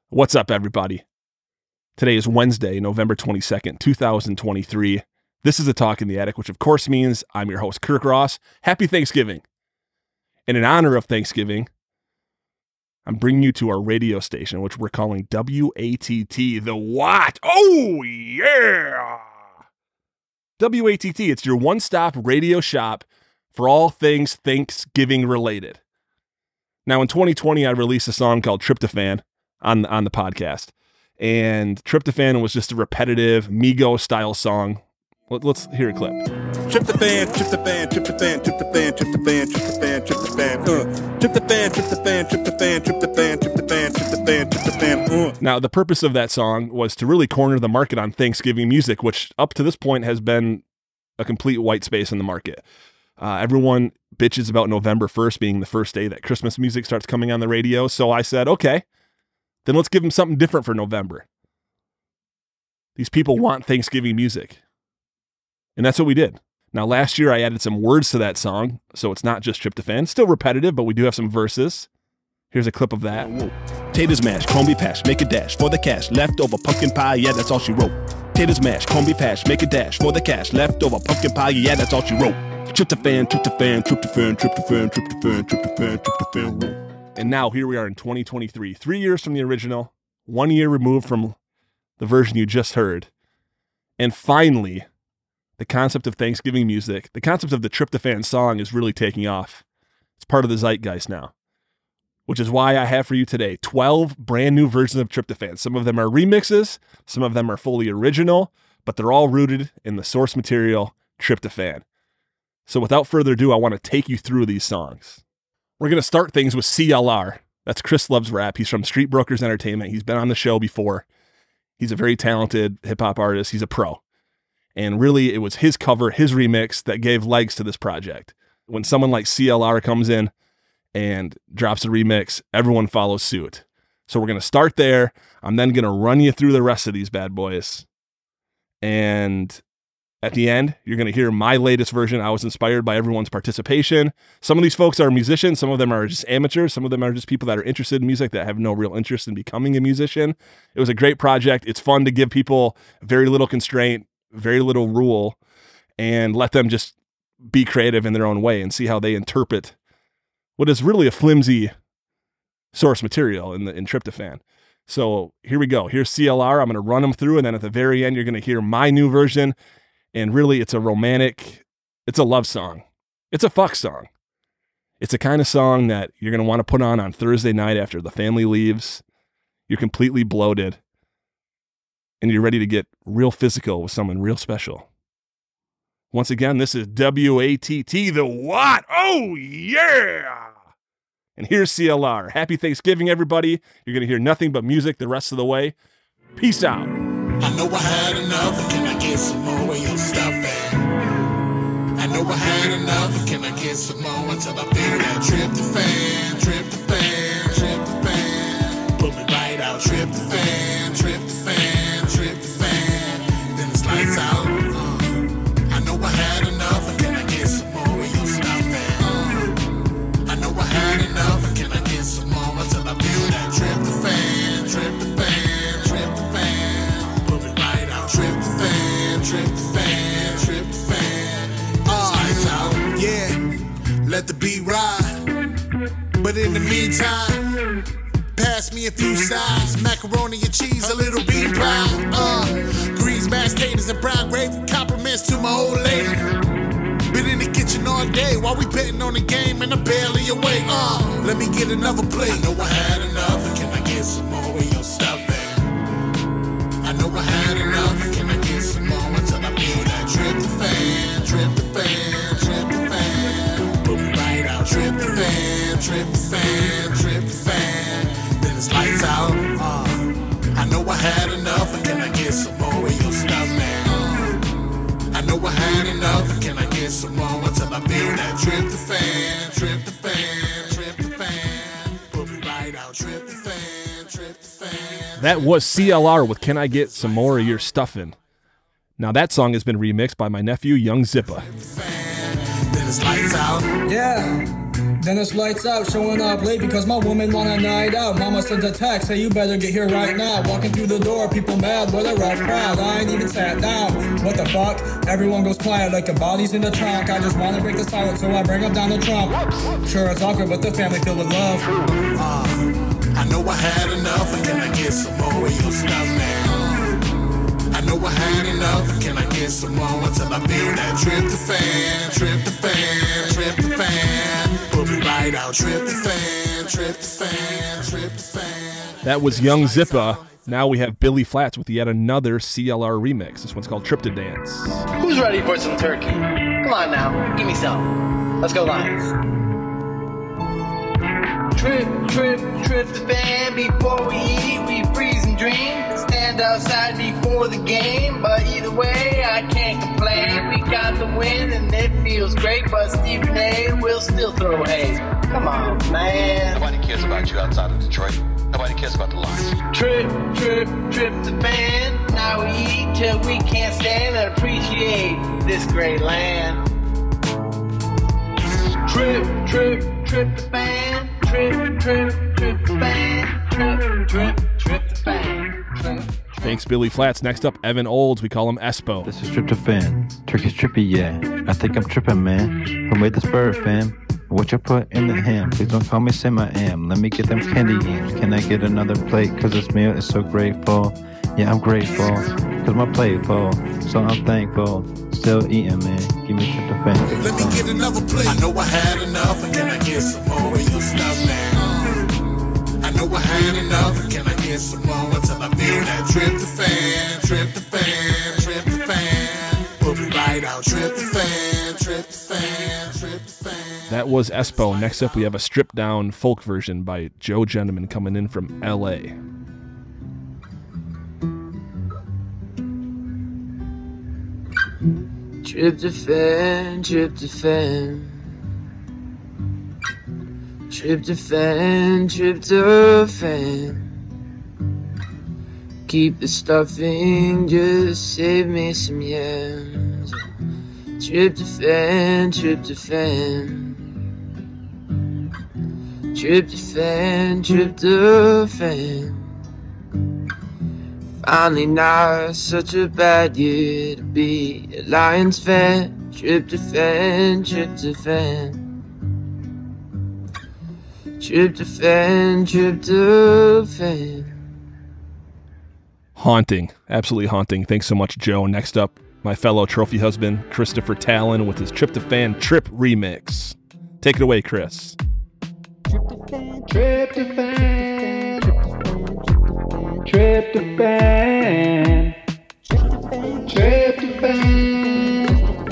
What's up, everybody? Today is Wednesday, November 22nd, 2023. This is A Talk in the Attic, which of course means I'm your host, Kirk Ross. Happy Thanksgiving. And in honor of Thanksgiving, I'm bringing you to our radio station, which we're calling WATT, the what? Oh, yeah! WATT, it's your one-stop radio shop for all things Thanksgiving related. Now, in 2020, I released a song called Tryptophan on the podcast. And Tryptophan was just a repetitive Migos-style song. Let's hear a clip. Tryptophan, tryptophan, tryptophan, tryptophan, tryptophan, tryptophan, tryptophan, tryptophan, tryptophan, tryptophan, tryptophan, tryptophan, tryptophan, tryptophan. Now, the purpose of that song was to really corner the market on Thanksgiving music, which up to this point has been a complete white space in the market. Everyone bitches about November 1st being the first day that Christmas music starts coming on the radio. So I said, okay, then let's give them something different for November. These people want Thanksgiving music. And that's what we did. Now, last year I added some words to that song, so it's not just tryptophan. Still repetitive, but we do have some verses. Here's a clip of that. Taters mash, corned beef hash, make a dash for the cash. Leftover pumpkin pie, yeah, that's all she wrote. Taters mash, corned beef hash, make a dash for the cash. Leftover pumpkin pie, yeah, that's all she wrote. Tryptophan, tryptophan, tryptophan, tryptophan, tryptophan, tryptophan, tryptophan. And now here we are in 2023, 3 years from the original, 1 year removed from the version you just heard. And finally, the concept of Thanksgiving music, the concept of the Tryptophan song is really taking off. It's part of the zeitgeist now, which is why I have for you today 12 brand new versions of Tryptophan. Some of them are remixes, some of them are fully original, but they're all rooted in the source material, Tryptophan. So without further ado, I want to take you through these songs. We're going to start things with CLR. That's Chris Loves Rap. He's from Street Brokers Entertainment. He's been on the show before. He's a very talented hip-hop artist. He's a pro. And really, it was his cover, his remix that gave legs to this project. When someone like CLR comes in and drops a remix, everyone follows suit. So we're going to start there. I'm then going to run you through the rest of these bad boys. And at the end, you're going to hear my latest version. I was inspired by everyone's participation. Some of these folks are musicians. Some of them are just amateurs. Some of them are just people that are interested in music that have no real interest in becoming a musician. It was a great project. It's fun to give people very little constraint, very little rule, and let them just be creative in their own way and see how they interpret what is really a flimsy source material in Tryptophan. So here we go. Here's CLR. I'm going to run them through, and then at the very end, you're going to hear my new version. And really, it's a love song. It's a fuck song. It's a kind of song that you're going to want to put on Thursday night after the family leaves. You're completely bloated. And you're ready to get real physical with someone real special. Once again, this is WATT, the what? Oh, yeah! And here's CLR. Happy Thanksgiving, everybody. You're going to hear nothing but music the rest of the way. Peace out. I know I had enough, but can I get some more of your stuff at? I know I had enough, but can I get some more until I feel that tryptophan, tryptophan, tryptophan. Put me right out, tryptophan, tryptophan, tryptophan. Then it's lights out. I know I had enough, but can I get some more of your stuff at? I know I had enough, but can I get some more until I feel that tryptophan, tryptophan. Tryptophan, tryptophan, tryptophan. Lights out, yeah. Let the beat ride. But in the meantime, pass me a few sides. Macaroni and cheese, a little bean pie. Greens, mashed potatoes, and brown gravy. Compliments to my old lady. Been in the kitchen all day while we betting on the game, and I'm barely awake. Let me get another plate. I know I had enough, but can I get some more of your stuff at? I know I had enough, but can I get some more until I feel that tryptophan, tryptophan, tryptophan. Put me right out, tryptophan, tryptophan, tryptophan. Then it's lights out. I know I had enough, but can I get some more of your stuff, man? I know I had enough, but can I get some more until I feel that tryptophan, tryptophan, tryptophan. Put me right out, tryptophan, tryptophan. That was CLR with Can I Get Some More of Your Stuffin'. Now that song has been remixed by my nephew, Young Zippa. Then it's lights out. Yeah. Then it's lights out, showing up late because my woman want a night out. Mama sends a text, hey, you better get here right now. Walking through the door, people mad, what a rough crowd. I ain't even sat down. What the fuck? Everyone goes quiet like the body's in the trunk. I just wanna break the silence, so I bring up Donald Trump. Sure, it's awkward, but the family filled with love. I know I had enough, and can I get some more of your stuff now? I know I had enough, and can I get some more until I feel that tryptophan, tryptophan, tryptophan. Put me right out, tryptophan, tryptophan, tryptophan. That was Young Zippa. Now we have Billy Flats with yet another CLR remix. This one's called Tryptodance. Who's ready for some turkey? Come on now, give me some. Let's go, Lions. Tryptophan. Before we eat, we freeze and dream. Stand outside before the game, but either way, I can't complain. We got the win and it feels great, but Stephen A will still throw hay. Come on, man. Nobody cares about you outside of Detroit. Nobody cares about the Lions. Tryptophan. Now we eat till we can't stand and appreciate this great land. Tryptophan. Tryptophan. Thanks, Billy Flats. Next up, Evan Olds. We call him Espo. This is tryptophan. Turkey's trippy, yeah. I think I'm tripping, man. Who made this bird, fam? What you put in the ham? Please don't call me Sim, I am. Let me get them candy yams. Can I get another plate? Cause this meal is so grateful. Yeah, I'm grateful. Cause my plate full. So I'm thankful. Still eating, man. Give me tryptophan. Let me get another plate. I know I had enough, and can I get some more of your stuff now? I know I had enough, and can I get some more until I feel that tryptophan, tryptophan, tryptophan. Put me right out, tryptophan, tryptophan, tryptophan. That was Espo. Next up, we have a stripped down folk version by Joe Gentleman coming in from LA. Tryptophan, tryptophan. Tryptophan, tryptophan. Keep the stuffing, just save me some yams. Tryptophan, tryptophan. Tryptophan, tryptophan. Finally not such a bad year to be a Lions fan. Tryptophan, tryptophan. Tryptophan, tryptophan. Haunting. Absolutely haunting. Thanks so much, Joe. Next up, my fellow trophy husband, Christopher Talon, with his Tryptophan Trip remix. Take it away, Chris. Tryptophan, tryptophan, tryptophan, tryptophan,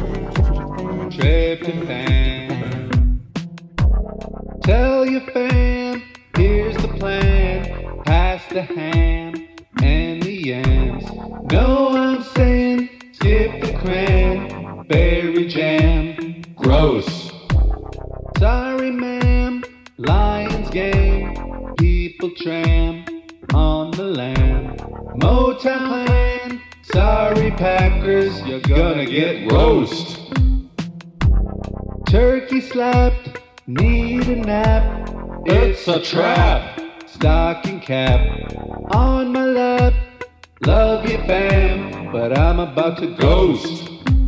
tryptophan. Tell your fam, here's the plan. Pass the ham and the yams. No, I'm saying skip the cranberry jam. Gross. Sorry, ma'am. Lions game. People tram on the land. Motown Clan. Sorry, Packers. You're gonna get roast. Turkey slapped. Need a nap. It's a trap. Stocking cap on my lap. Love you, fam, but I'm about to ghost.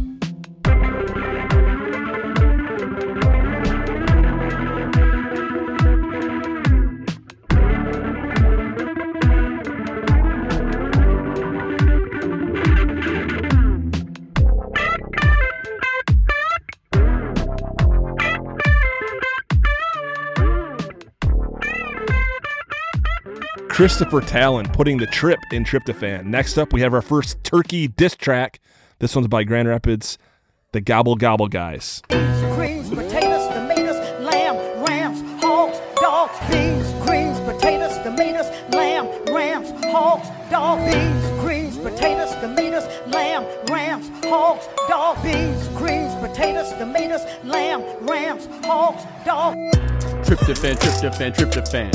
Christopher Talon putting the trip in Tryptophan. Next up, we have our first Turkey diss track. This one's by Grand Rapids, the Gobble Gobble Guys. Greens, potatoes, tomatoes, lamb, rams, hogs, dogs, beans, greens, potatoes, tomatoes, lamb, rams, hogs, dog, beans, greens, potatoes, tomatoes, lamb, rams, hogs, dog, beans, greens, potatoes, tomatoes, lamb, rams, hogs, dog. Tryptophan, tryptophan, tryptophan.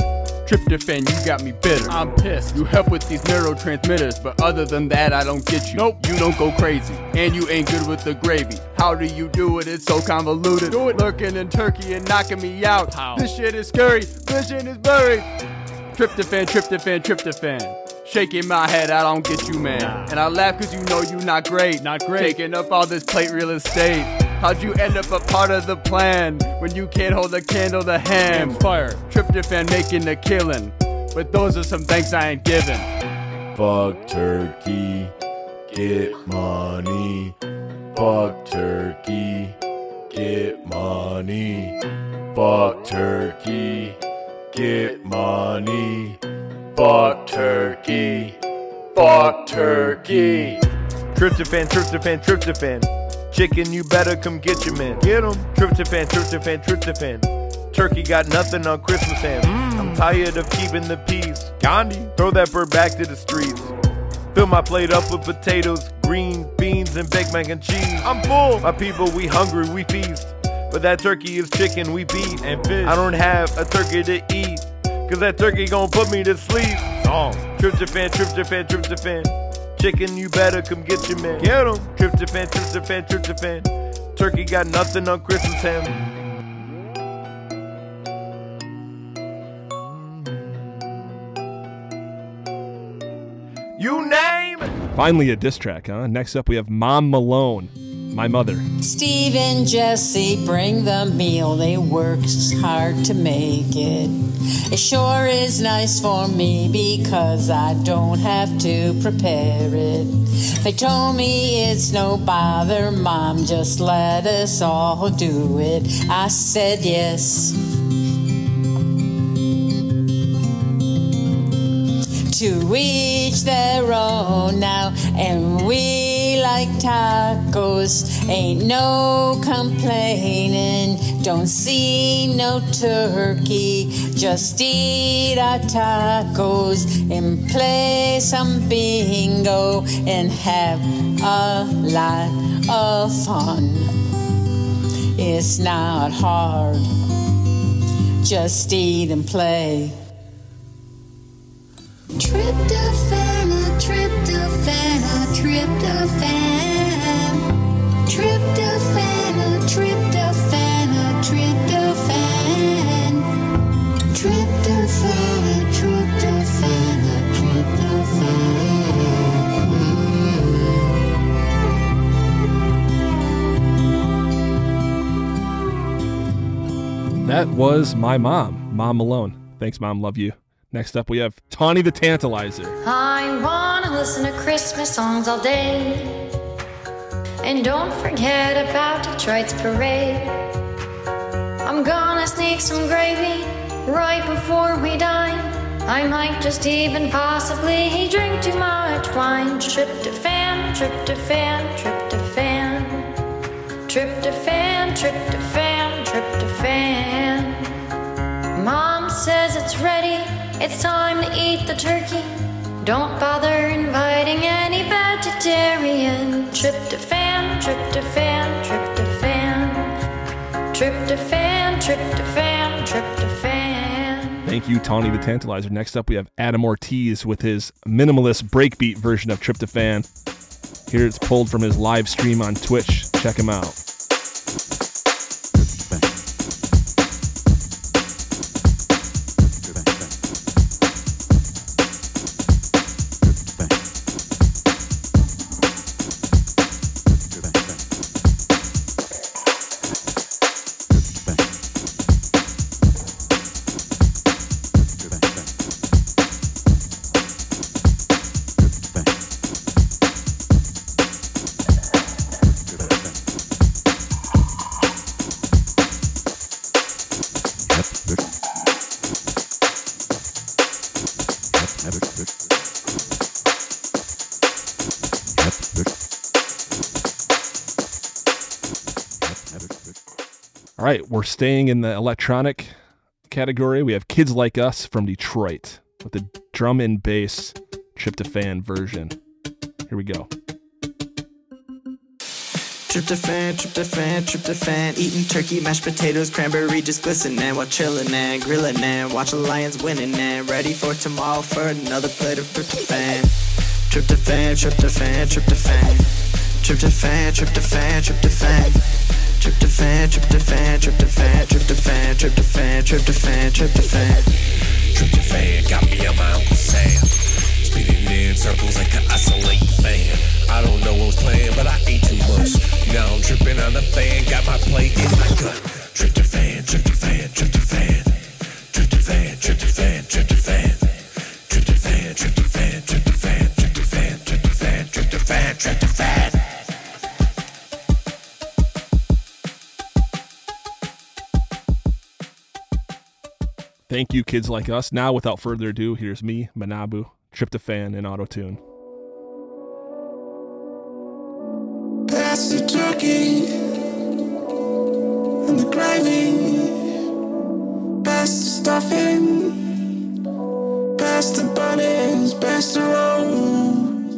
Tryptophan, you got me bitter. I'm pissed. You help with these neurotransmitters, but other than that, I don't get you. Nope, you don't go crazy, and you ain't good with the gravy. How do you do it? It's so convoluted. Do it. Lurking in Turkey and knocking me out. How? This shit is scurry. Vision is blurry. Tryptophan, tryptophan, tryptophan. Shaking my head, I don't get you, man. Nah. And I laugh cause you know you not great. Not great. Taking up all this plate real estate. How'd you end up a part of the plan when you can't hold a candle to hand? Fire. Tryptophan making the killing, but those are some thanks I ain't giving. Fuck turkey, get money. Fuck turkey, get money. Fuck turkey, get money. Fuck turkey, fuck turkey. Tryptophan, tryptophan, tryptophan. Chicken, you better come get your man. Get him. Tryptophan, tryptophan, tryptophan. Turkey got nothing on Christmas ham. I'm tired of keeping the peace. Gandhi, throw that bird back to the streets. Fill my plate up with potatoes, green beans, and baked mac and cheese. I'm full. My people, we hungry, we feast. But that turkey is chicken, we beef and fish. I don't have a turkey to eat, cause that turkey gon' put me to sleep. Song. Tryptophan, tryptophan, tryptophan. Chicken, you better come get your man. Get him. Tryptophan, tryptophan, tryptophan. Turkey got nothing on Christmas ham. You name it. Finally a diss track, huh? Next up we have Mom Malone, My Mother. Steve and Jesse bring the meal, they work hard to make it. It sure is nice for me because I don't have to prepare it. They told me it's no bother, Mom, just let us all do it. I said yes. To each their own now, and we like tacos, ain't no complaining, don't see no turkey, just eat our tacos and play some bingo and have a lot of fun. It's not hard, just eat and play. Tryptophan, tryptophan, tryptophan. Tryptophan, tryptophan, tryptophan. Tryptophan, tryptophan, tryptophan. That was my mom, Mom Malone. Thanks, Mom. Love you. Next up, we have Tawny the Tantalizer. I wanna listen to Christmas songs all day. And don't forget about Detroit's parade. I'm gonna sneak some gravy right before we dine. I might just even possibly drink too much wine. Tryptophan, tryptophan, tryptophan. Tryptophan, tryptophan, tryptophan. Mom says it's ready. It's time to eat the turkey. Don't bother inviting any vegetarian. Tryptophan, tryptophan, tryptophan. Tryptophan, tryptophan, tryptophan. Thank you, Tawny the Tantalizer. Next up, we have Adam Ortiz with his minimalist breakbeat version of Tryptophan. Here it's pulled from his live stream on Twitch. Check him out. All right, we're staying in the electronic category. We have Kids Like Us from Detroit with the drum and bass Tryptophan version. Here we go. Tryptophan, tryptophan, tryptophan. Eating turkey, mashed potatoes, cranberry just glistening while chilling and grilling and watching Lions winning and ready for tomorrow for another plate of tryptophan. Tryptophan, tryptophan, tryptophan. Tryptophan, tryptophan, tryptophan. Tryptophan, tryptophan, tryptophan, tryptophan, tryptophan, tryptophan, tryptophan. Tryptophan got me on my Uncle Sam. Spinning in circles like an oscillating fan. I don't know what was playing, but I ate too much. Now I'm tripping on the fan, got my plate in my gut. Tryptophan, tryptophan, tryptophan. Tryptophan, tryptophan, tryptophan. Tryptophan, tryptophan, tryptophan, tryptophan, tryptophan, tryptophan, tryptophan. Thank you, kids like us. Now, without further ado, here's me, Manabu, Tryptophan, and Auto-Tune. Pass the turkey and the gravy. Pass the stuffing. Pass the bunnies. Pass the roll.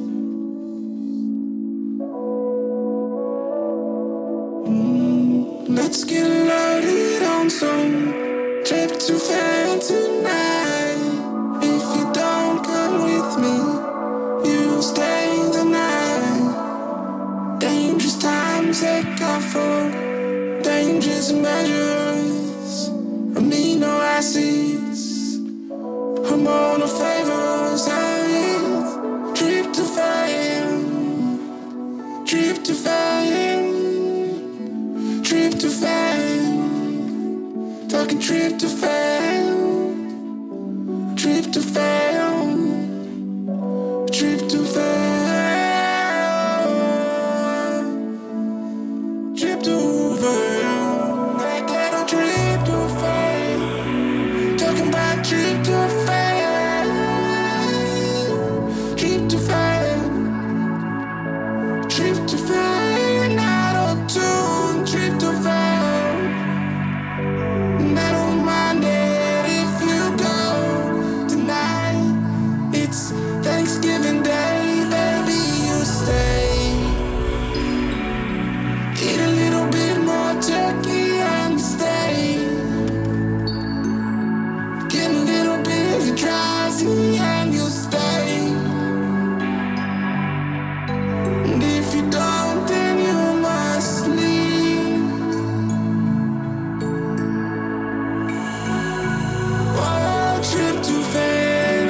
Let's get loaded on some tryptophan tonight. If you don't come with me, you'll stay the night. Dangerous times take off for dangerous measures. Amino acids, hormonal favors, and tryptophan, tryptophan, tryptophan. Talking tryptophan, tryptophan, tryptophan, tryptophan. I got a tryptophan. Talking about tryptophan, tryptophan, tryptophan. Auto-Tune, tryptophan. I don't mind it if you go tonight. It's Thanksgiving Day, baby, you stay. Eat a little bit more turkey and stay. Get a little bit drowsy and you'll stay. And if you don't, then you must leave. Tryptophan,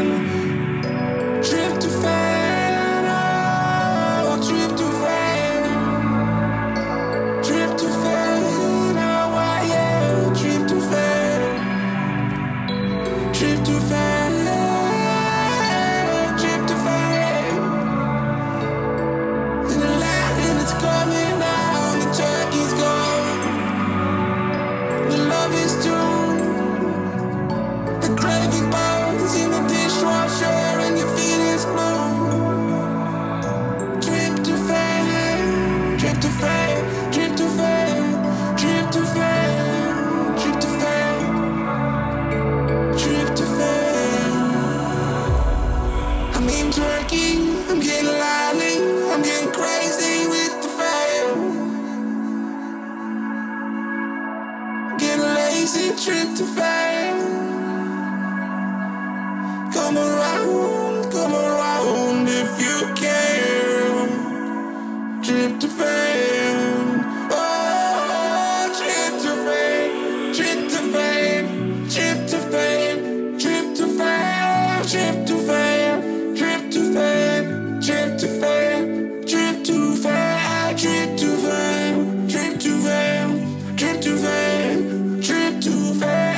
tryptophan, oh, tryptophan, tryptophan, oh, yeah, tryptophan, tryptophan, tryptophan. And the lightning is coming down, the turkey's gone, the love is due. The gravy bones in the dishwasher and your feet is blue. Tryptophan, tryptophan, tryptophan, tryptophan, tryptophan, tryptophan. I'm eating turkey, I'm getting lively, I'm getting crazy with the fam. Getting lazy, tryptophan. Come around if you can. Tryptophan, oh, tryptophan, tryptophan, tryptophan, tryptophan, tryptophan, tryptophan, tryptophan, tryptophan, tryptophan, tryptophan, tryptophan, tryptophan.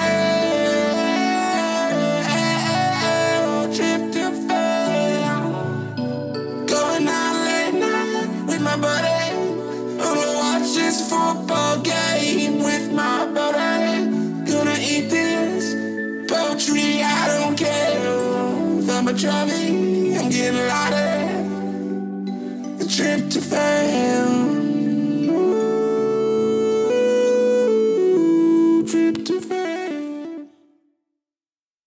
Football game with my buddy. Gonna eat this poultry, I don't care. If I'm a chubby, I'm getting lost.